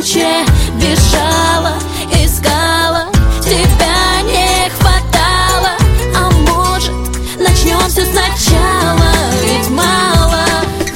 туче бежала, искала, тебя не хватало. А может, начнем все сначала? Ведь мало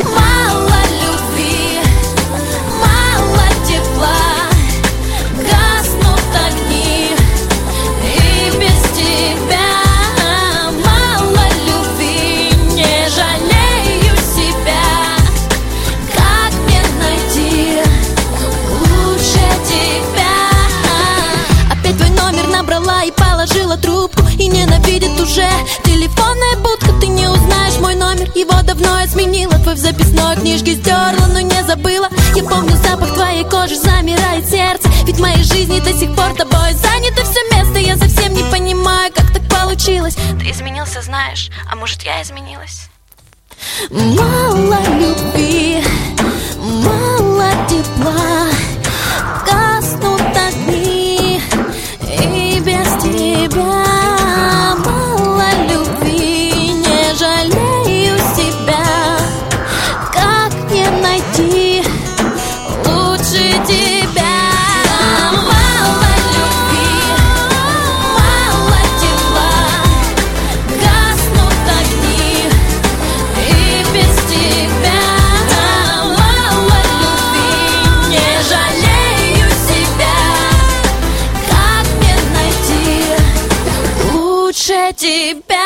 любви, мало тепла, гаснут огни и без тебя. Мало любви, не жалею себя. Как мне найти лучше тебя? Опять твой номер набрала и положила трубку, и ненавидит уже телефонная будка. Ты не узнаешь мой номер, его давно я сменила. Твой в записной книжке стерла, но не забыла. Я помню запах твоей кожи, замирает сердце. Ведь в моей жизни до сих пор тобой занято все место. Я совсем не понимаю, как так получилось. Ты изменился, знаешь, а может, я изменилась? Мало любви, мало тепла, гаснут огни и без тебя. Мало любви, не жалею себя. Как мне найти лучше тебя? Мало любви, мало тепла, гаснут огни и без тебя. Мало любви, не жалею себя. Как мне найти лучше тебя?